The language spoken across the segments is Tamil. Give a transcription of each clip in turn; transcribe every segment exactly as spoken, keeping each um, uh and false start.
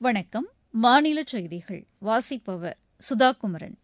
வணக்கம். மாநில செய்திகள் வாசிப்பவர் சுதாகுமரன்.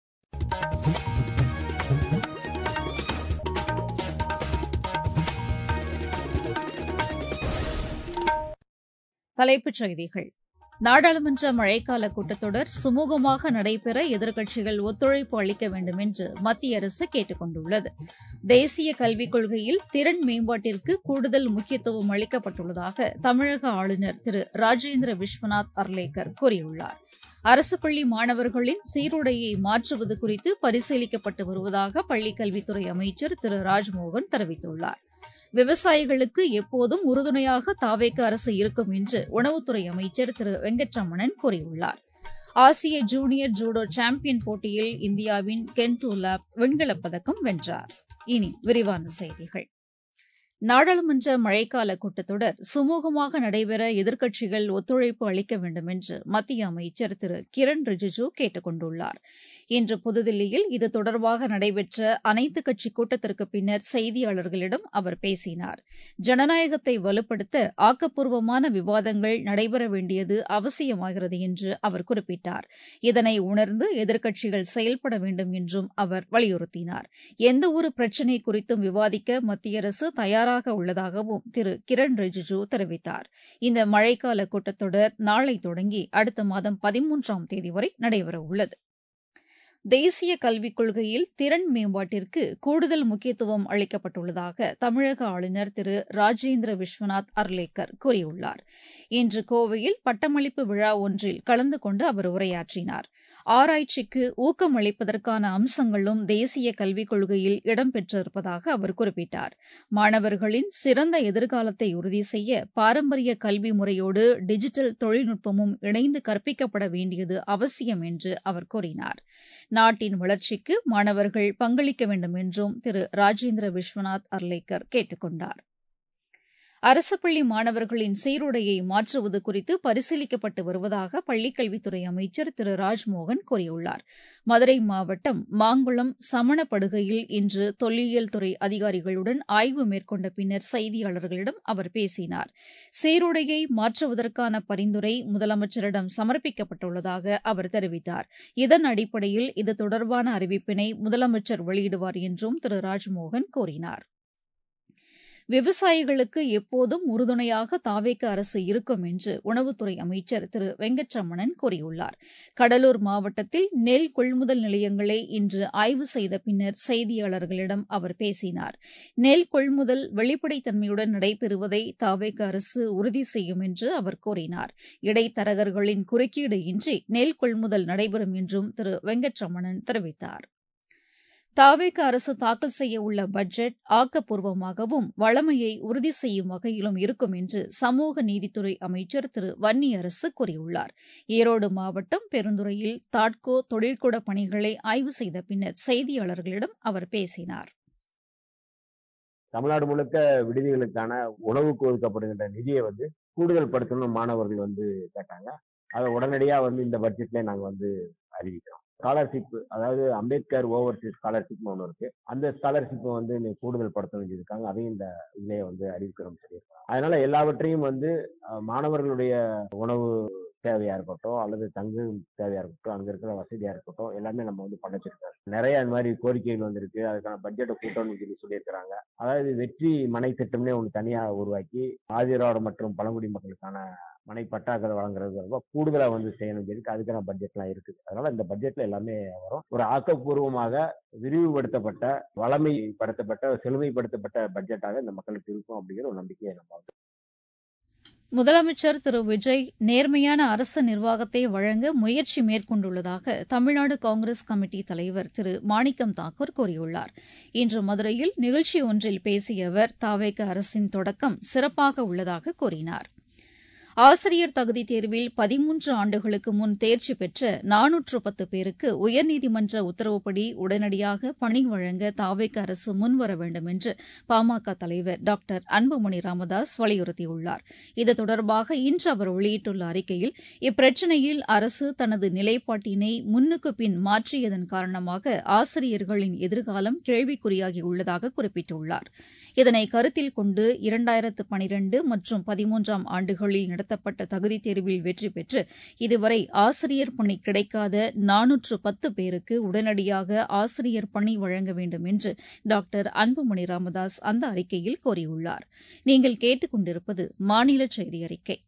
தலைப்புச் செய்திகள். நாடாளுமன்ற மழைக்கால கூட்டத்தொடர் சுமூகமாக நடைபெற எதிர்க்கட்சிகள் ஒத்துழைப்பு அளிக்க வேண்டும் என்று மத்திய அரசு கேட்டுக் கொண்டுள்ளது. தேசிய கல்விக் கொள்கையில் திறன் மேம்பாட்டிற்கு கூடுதல் முக்கியத்துவம் அளிக்கப்பட்டுள்ளதாக தமிழக ஆளுநர் திரு ராஜேந்திர விஸ்வநாத் அர்லேக்கர் கூறியுள்ளார். அரசுப் பள்ளி மாணவர்களின் சீருடையை மாற்றுவது குறித்து பரிசீலிக்கப்பட்டு வருவதாக பள்ளிக் கல்வித்துறை அமைச்சர் திரு ராஜ்மோகன் தெரிவித்துள்ளார். விவசாயிகளுக்கு எப்போதும் உறுதுணையாக தாவேக அரசு இருக்கும் என்று உணவுத்துறை அமைச்சர் திரு வெங்கட்ரமணன் கூறியுள்ளார். ஆசிய ஜூனியர் ஜூடோ சாம்பியன் போட்டியில் இந்தியாவின் கென்டோ லாப் வெண்கலப் பதக்கம் வென்றார். இனி விரிவான செய்திகள். நாடாளுமன்ற மழைக்கால கூட்டத்தொடர் சுமூகமாக நடைபெற எதிர்க்கட்சிகள் ஒத்துழைப்பு அளிக்க வேண்டும் என்று மத்திய அமைச்சர் திரு கிரண் ரிஜிஜூ கேட்டுக் கொண்டுள்ளார். இன்று புதுதில்லியில் இது தொடர்பாக நடைபெற்ற அனைத்துக் கட்சி கூட்டத்திற்கு பின்னர் செய்தியாளர்களிடம் அவர் பேசினார். ஜனநாயகத்தை வலுப்படுத்த ஆக்கப்பூர்வமான விவாதங்கள் நடைபெற வேண்டியது அவசியமாகிறது என்று அவர் குறிப்பிட்டார். இதனை உணர்ந்து எதிர்க்கட்சிகள் செயல்பட வேண்டும் என்றும் அவர் வலியுறுத்தினார். எந்தவொரு பிரச்சினை குறித்தும் விவாதிக்க மத்திய அரசு தயார் உள்ளதாகவும் திரு கிரண் ரிஜிஜூ தெரிவித்தார். இந்த மழைக்கால கூட்டத்தொடர் நாளை தொடங்கி அடுத்த மாதம் பதிமூன்றாம் தேதி வரை நடைபெறவுள்ளது. தேசிய கல்விக் கொள்கையில் திறன் மேம்பாட்டிற்கு கூடுதல் முக்கியத்துவம் அளிக்கப்பட்டுள்ளதாக தமிழக ஆளுநர் திரு ராஜேந்திர விஸ்வநாத் அர்லேக்கர் கூறியுள்ளார். இன்று கோவையில் பட்டமளிப்பு விழா ஒன்றில் கலந்து கொண்டு அவர் உரையாற்றினார். ஆராய்ச்சிக்கு ஊக்கம் அளிப்பதற்கான அம்சங்களும் தேசிய கல்விக் கொள்கையில் இடம்பெற்றிருப்பதாக அவர் குறிப்பிட்டார். மாணவர்களின் சிறந்த எதிர்காலத்தை உறுதி செய்ய பாரம்பரிய கல்வி முறையோடு டிஜிட்டல் தொழில்நுட்பமும் இணைந்து கற்பிக்கப்பட வேண்டியது அவசியம் என்று அவர் கூறினார். நாட்டின் வளர்ச்சிக்கு மாணவர்கள் பங்களிக்க வேண்டும் என்றும் திரு ராஜேந்திர விஸ்வநாத் அர்லேக்கர் கேட்டுக் கொண்டார். அரசுப் பள்ளி மாணவர்களின் சீருடையை மாற்றுவது குறித்து பரிசீலிக்கப்பட்டு வருவதாக பள்ளிக் கல்வித்துறை அமைச்சர் திரு ராஜ்மோகன் கூறியுள்ளார். மதுரை மாவட்டம் மாங்குளம் சமணப்படுகையில் இன்று தொல்லியல் துறை அதிகாரிகளுடன் ஆய்வு மேற்கொண்ட பின்னர் செய்தியாளர்களிடம் அவர் பேசினார். சீருடையை மாற்றுவதற்கான பரிந்துரை முதலமைச்சரிடம் சமர்ப்பிக்கப்பட்டுள்ளதாக அவர் தெரிவித்தார். இதன் அடிப்படையில் இது தொடர்பான அறிவிப்பினை முதலமைச்சர் வெளியிடுவார் என்றும் திரு ராஜ்மோகன் கூறினார். விவசாயிகளுக்கு எப்போதும் உறுதுணையாக தாவேக அரசு இருக்கும் என்று உணவுத்துறை அமைச்சர் திரு வெங்கட்ரமணன் கூறியுள்ளார். கடலூர் மாவட்டத்தில் நெல் கொள்முதல் நிலையங்களை இன்று ஆய்வு செய்த பின்னர் செய்தியாளர்களிடம் அவர் பேசினார். நெல் கொள்முதல் வெளிப்படைத்தன்மையுடன் நடைபெறுவதை தாவேக அரசு உறுதி செய்யும் என்று அவர் கூறினார். இடைத்தரகர்களின் குறுக்கீடு இன்றி நெல் கொள்முதல் நடைபெறும் என்றும் திரு வெங்கட்ரமணன் தெரிவித்தார். தாவேக அரசு தாக்கல் செய்ய உள்ள பட்ஜெட் ஆக்கப்பூர்வமாகவும் வளமையை உறுதி செய்யும் வகையிலும் இருக்கும் என்று சமூக நீதித்துறை அமைச்சர் திரு வன்னியரசு கூறியுள்ளார். ஈரோடு மாவட்டம் பெருந்துறையில் தாட்கோ தொழிற்கூட பணிகளை ஆய்வு செய்த பின்னர் செய்தியாளர்களிடம் அவர் பேசினார். தமிழ்நாடு முழுக்க விடுதிகளுக்கான உணவுக்கு ஒதுக்கப்படுகின்ற நிதியை வந்து கூடுதல் படுத்தணும் மாணவர்கள் வந்து கேட்டாங்க. அதை உடனடியாக வந்து இந்த பட்ஜெட்ல நாங்க வந்து அறிவிக்கிறோம். ஸ்காலர்ஷிப், அதாவது அம்பேத்கர் ஓவர்சீஸ் ஸ்காலர்ஷிப்னு ஒன்று இருக்கு. அந்த ஸ்காலர்ஷிப்பை வந்து கூடுதல் படுத்த வேண்டியிருக்காங்க. அதையும் இந்த இதிலே வந்து அறிவிக்கிறோம் சொல்லியிருக்காங்க. அதனால எல்லாவற்றையும் வந்து மாணவர்களுடைய உணவு தேவையா இருக்கட்டும் அல்லது தங்கு தேவையா இருக்கட்டும், அங்க இருக்கிற வசதியா இருக்கட்டும், எல்லாமே நம்ம வந்து படைச்சிருக்காரு. நிறைய அந்த மாதிரி கோரிக்கைகள் வந்திருக்கு. அதுக்கான பட்ஜெட்டை கூட்டணும்னு சொல்லி சொல்லியிருக்கிறாங்க. அதாவது வெற்றி மனை திட்டம்னே ஒன்று தனியா உருவாக்கி ஆதிராவிட மற்றும் பழங்குடி மக்களுக்கான மனை பட்டாக்களை வழங்குறது ரொம்ப கூடுதலா வந்து செய்யணும் சொல்லி அதுக்கான பட்ஜெட்லாம் இருக்குது. அதனால இந்த பட்ஜெட்ல எல்லாமே வரும். ஒரு ஆக்கப்பூர்வமாக விரிவுபடுத்தப்பட்ட வளமைப்படுத்தப்பட்ட செழுமைப்படுத்தப்பட்ட பட்ஜெட்டாக இந்த மக்களுக்கு இருக்கும் அப்படிங்கிற ஒரு நம்பிக்கையை நம்ம. முதலமைச்சர் திரு விஜய் நேர்மையான அரசு நிர்வாகத்தை வழங்க முயற்சி மேற்கொண்டுள்ளதாக தமிழ்நாடு காங்கிரஸ் கமிட்டி தலைவர் திரு மாணிக்கம் தாக்கூர் கூறியுள்ளார். இன்று மதுரையில் நிகழ்ச்சி ஒன்றில் பேசிய அவர் தாவேக அரசின் தொடக்கம் சிறப்பாக உள்ளதாக கூறினார். ஆசிரியர் தகுதி தேர்வில் பதிமூன்று ஆண்டுகளுக்கு முன் தேர்ச்சி பெற்ற நானூற்று பத்து பேருக்கு உயர்நீதிமன்ற உத்தரவுப்படி உடனடியாக பணி வழங்க தாவேக அரசு முன்வர வேண்டும் என்று பாமக தலைவர் டாக்டர் அன்புமணி ராமதாஸ் வலியுறுத்தியுள்ளார். இது தொடர்பாக இன்று அவர் வெளியிட்டுள்ள அறிக்கையில் இப்பிரச்சினையில் அரசு தனது நிலைப்பாட்டினை முன்னுக்கு பின் மாற்றியதன் காரணமாக ஆசிரியர்களின் எதிர்காலம் கேள்விக்குறியாகியுள்ளதாக குறிப்பிட்டுள்ளார். இதனை கருத்தில் கொண்டு இரண்டாயிரத்து பனிரண்டு மற்றும் பதிமூன்றாம் ஆண்டுகளில் நடத்த நடத்தப்பட்ட தகுதித் தேர்வில் வெற்றி பெற்று இதுவரை ஆசிரியர் பணி கிடைக்காத நானூற்று பத்து பேருக்கு உடனடியாக ஆசிரியர் பணி வழங்க வேண்டும் என்று டாக்டர் அன்புமணி ராமதாஸ் அந்த அறிக்கையில் கோரியுள்ளார். நீங்கள் கேட்டுக் கொண்டிருப்பது மாநில செய்தி அறிக்கை.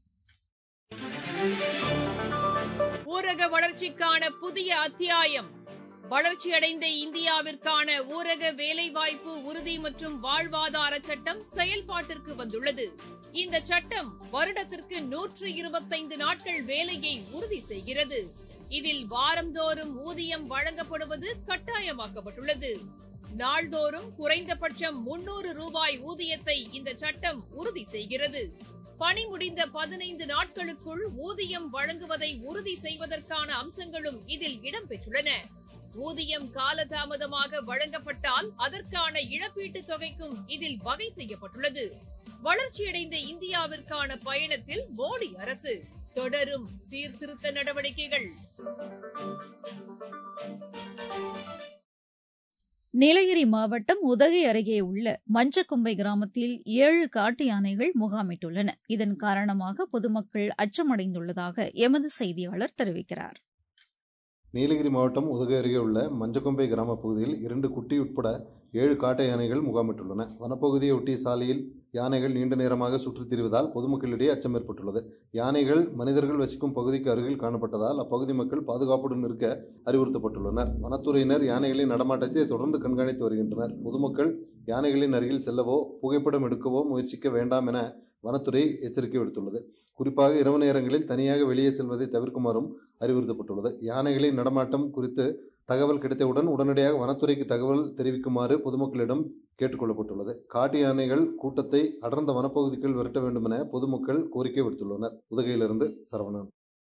ஊரக வளர்ச்சிக்கான புதிய அத்தியாயம். வளர்ச்சியடைந்த இந்தியாவிற்கான ஊரக வேலைவாய்ப்பு உறுதி மற்றும் வாழ்வாதார சட்டம் செயல்பாட்டிற்கு வந்துள்ளது. இந்த சட்டம் வருடத்திற்கு நூற்று இருபத்தைந்து நாட்கள் வேலையை உறுதி செய்கிறது. இதில் வாரந்தோறும் ஊதியம் வழங்கப்படுவது கட்டாயமாக்கப்பட்டுள்ளது. நாள்தோறும் குறைந்தபட்சம் முன்னூறு ரூபாய் ஊதியத்தை இந்த சட்டம் உறுதி செய்கிறது. பணி முடிந்த பதினைந்து நாட்களுக்குள் ஊதியம் வழங்குவதை உறுதி செய்வதற்கான அம்சங்களும் இதில் இடம்பெற்றுள்ளன. ஊதியம் காலதாமதமாக வழங்கப்பட்டால் அதற்கான இழப்பீட்டுத் தொகைக்கும் இதில் வகை செய்யப்பட்டுள்ளது. வளர்ச்சியடைந்த இந்தியாவிற்கான பயணத்தில் மோடி அரசு தொடரும் சீர்திருத்த நடவடிக்கைகள். நீலகிரி மாவட்டம் உதகை அருகே உள்ள மஞ்சக்கொம்பை கிராமத்தில் ஏழு காட்டு யானைகள் முகாமிட்டுள்ளன. இதன் காரணமாக பொதுமக்கள் அச்சமடைந்துள்ளதாக எமது செய்தியாளர் தெரிவிக்கிறார். நீலகிரி மாவட்டம் உதகை அருகே உள்ள மஞ்சக்கொம்பை கிராம பகுதியில் இரண்டு குட்டி உட்பட ஏழு காட்டு யானைகள் முகாமிட்டுள்ளன. வனப்பகுதியை ஒட்டிய சாலையில் யானைகள் நீண்ட நேரமாக சுற்றித் திரிவதால் பொதுமக்களிடையே அச்சம் ஏற்பட்டுள்ளது. யானைகள் மனிதர்கள் வசிக்கும் பகுதிக்கு அருகில் காணப்பட்டதால் அப்பகுதி மக்கள் பாதுகாப்புடன் இருக்க அறிவுறுத்தப்பட்டுள்ளனர். வனத்துறையினர் யானைகளின் நடமாட்டத்தை தொடர்ந்து கண்காணித்து வருகின்றனர். பொதுமக்கள் யானைகளின் அருகில் செல்லவோ புகைப்படம் எடுக்கவோ முயற்சிக்க வேண்டாம் என வனத்துறை எச்சரிக்கை விடுத்துள்ளது. குறிப்பாக இரவு நேரங்களில் தனியாக வெளியே செல்வதை தவிர்க்குமாறும் அறிவுறுத்தப்பட்டுள்ளது. யானைகளின் நடமாட்டம் குறித்து தகவல் கிடைத்தவுடன் உடனடியாக வனத்துறைக்கு தகவல் தெரிவிக்குமாறு பொதுமக்களிடம் கேட்டுக் கொள்ளப்பட்டுள்ளது. காட்டு யானைகள் கூட்டத்தை அடர்ந்த வனப்பகுதிக்குள் விரட்ட வேண்டும் என பொதுமக்கள் கோரிக்கை விடுத்துள்ளனர். உதகையிலிருந்து சரவணன்.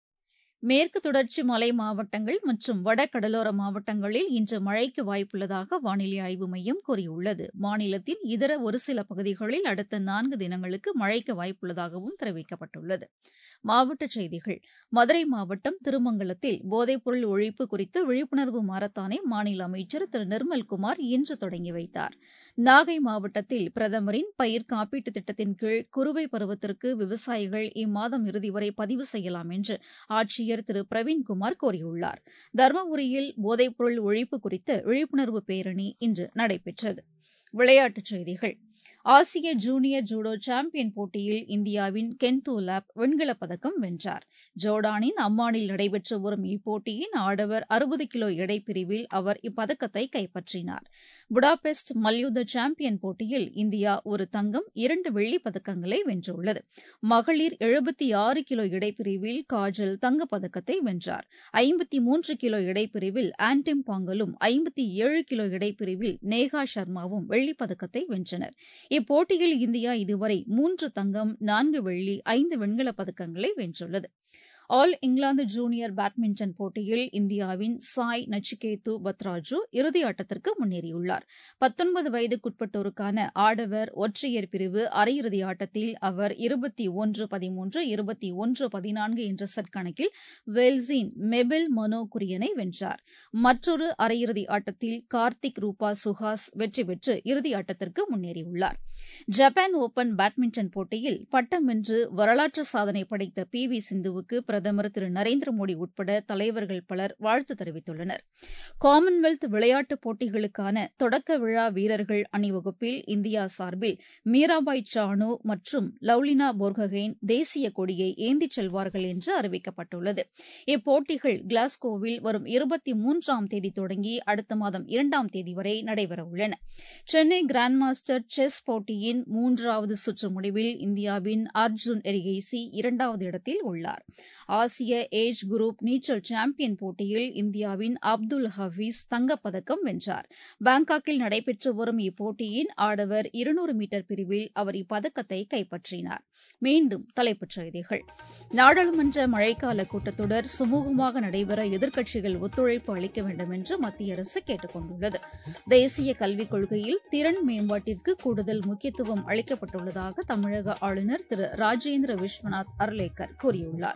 மேற்கு தொடர்ச்சி மலை மாவட்டங்கள் மற்றும் வட கடலோர மாவட்டங்களில் இன்று மழைக்கு வாய்ப்புள்ளதாக வானிலை ஆய்வு மையம் கூறியுள்ளது. மாநிலத்தின் இதர ஒரு சில பகுதிகளில் அடுத்த நான்கு தினங்களுக்கு மழைக்கு வாய்ப்புள்ளதாகவும் தெரிவிக்கப்பட்டுள்ளது. மாவட்டச் செய்திகள். மதுரை மாவட்டம் திருமங்கலத்தில் போதைப்பொருள் ஒழிப்பு குறித்து விழிப்புணர்வு மாரத்தானை மாநில அமைச்சர் திரு நிர்மல்குமார் இன்று தொடங்கி வைத்தார். நாகை மாவட்டத்தில் பிரதமரின் பயிர் காப்பீட்டுத் திட்டத்தின் கீழ் குறுவை பருவத்திற்கு விவசாயிகள் இம்மாதம் இறுதி வரை பதிவு செய்யலாம் என்று ஆட்சியர் திரு பிரவீன்குமார் கூறியுள்ளார். தருமபுரியில் போதைப்பொருள் ஒழிப்பு குறித்த விழிப்புணர்வு பேரணி இன்று நடைபெற்றது. விளையாட்டுச் செய்திகள். ஆசிய ஜூனியர் ஜூடோ சாம்பியன் போட்டியில் இந்தியாவின் கென்தோ லாப் வெண்கலப் பதக்கம் வென்றார். ஜோர்டானின் அம்மானில் நடைபெற்று வரும் இப்போட்டியின் ஆடவர் அறுபது கிலோ எடை பிரிவில் அவர் இப்பதக்கத்தை கைப்பற்றினார். புடாபெஸ்ட் மல்யுத்த சாம்பியன் போட்டியில் இந்தியா ஒரு தங்கம் இரண்டு வெள்ளிப் பதக்கங்களை வென்றுள்ளது. மகளிர் எழுபத்தி ஆறு கிலோ எடை பிரிவில் காஜல் தங்கப்பதக்கத்தை வென்றார். ஐம்பத்தி மூன்று கிலோ எடை பிரிவில் ஆன்டிம் பாங்கலும் ஐம்பத்தி ஏழு கிலோ எடை பிரிவில் நேகா சர்மாவும் வெள்ளிப் பதக்கத்தை வென்றனர். இப்போட்டியில் இந்தியா இதுவரை மூன்று தங்கம் நான்கு வெள்ளி ஐந்து வெண்கலப் பதக்கங்களை வென்றுள்ளது. ஆல் இங்கிலாந்து ஜூனியர் பேட்மிண்டன் போட்டியில் இந்தியாவின் சாய் நச்சிகேத்து பத்ராஜு இறுதியாட்டத்திற்கு முன்னேறியுள்ளார். பத்தொன்பது வயதுக்குட்பட்டோருக்கான ஆடவர் ஒற்றையர் பிரிவு அரையிறுதி ஆட்டத்தில் அவர் இருபத்தி ஒன்று பதிமூன்று இருபத்தி ஒன்று பதினான்கு என்ற செட் கணக்கில் வேல்ஸின் மெபெல் மனோ குரியனை வென்றார். மற்றொரு அரையிறுதி ஆட்டத்தில் கார்த்திக் ரூபா சுஹாஸ் வெற்றி பெற்று இறுதியாட்டத்திற்கு முன்னேறியுள்ளார். ஜப்பான் ஓபன் பேட்மிண்டன் போட்டியில் பட்டம் வென்று வரலாற்று சாதனை படைத்த பி வி சிந்துவுக்கு பிரதமர் திரு நரேந்திர மோடி உட்பட தலைவர்கள் பலர் வாழ்த்து தெரிவித்துள்ளனர். காமன்வெல்த் விளையாட்டுப் போட்டிகளுக்கான தொடக்க விழா வீரர்கள் அணிவகுப்பில் இந்தியா சார்பில் மீராபாய் சானு மற்றும் லவ்லினா போர்கஹெய்ன் தேசிய கொடியை ஏந்திச் செல்வார்கள் என்று அறிவிக்கப்பட்டுள்ளது. இப்போட்டிகள் கிளாஸ்கோவில் வரும் இருபத்தி மூன்றாம் தேதி தொடங்கி அடுத்த மாதம் இரண்டாம் தேதி வரை நடைபெறவுள்ளன. சென்னை கிராண்ட் மாஸ்டர் செஸ் போட்டியின் மூன்றாவது சுற்று முடிவில் இந்தியாவின் அர்ஜுன் எரிகேசி இரண்டாவது இடத்தில் உள்ளார். ஆசிய ஏஜ் குரூப் நீச்சல் சாம்பியன் போட்டியில் இந்தியாவின் அப்துல் ஹபீஸ் தங்கப்பதக்கம் வென்றார். பாங்காக்கில் நடைபெற்று வரும் இப்போட்டியின் ஆடவர் இருநூறு மீட்டர் பிரிவில் அவர் இப்பதக்கத்தை கைப்பற்றினார். மீண்டும் தலைப்புச் செய்திகள். நாடாளுமன்ற மழைக்கால கூட்டத்தொடர் சுமூகமாக நடைபெற எதிர்க்கட்சிகள் ஒத்துழைப்பு அளிக்க வேண்டும் என்று மத்திய அரசு கேட்டுக் கொண்டுள்ளது. தேசிய கல்விக் கொள்கையில் திறன் மேம்பாட்டிற்கு கூடுதல் முக்கியத்துவம் அளிக்கப்பட்டுள்ளதாக தமிழக ஆளுநர் திரு ராஜேந்திர விஸ்வநாத் அர்லேக்கர் கூறியுள்ளார்.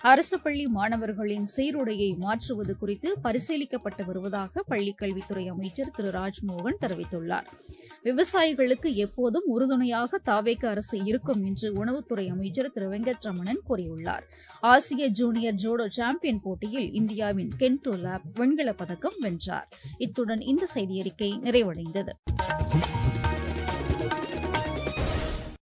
அரசு பள்ளி மாணவர்களின் சீருடையை மாற்றுவது குறித்து பரிசீலிக்கப்பட்டு வருவதாக பள்ளிக்கல்வித்துறை அமைச்சர் திரு ராஜ்மோகன் தெரிவித்துள்ளார். விவசாயிகளுக்கு எப்போதும் உறுதுணையாக தாவேக அரசு இருக்கும் என்று உணவுத்துறை அமைச்சர் திரு வெங்கட்ரமணன் கூறியுள்ளார். ஆசிய ஜூனியர் ஜோடோ சாம்பியன் போட்டியில் இந்தியாவின் கென்டோ லாப் வெண்கலப் பதக்கம் வென்றார். இத்துடன் இந்த செய்தியறிக்கை நிறைவடைந்தது.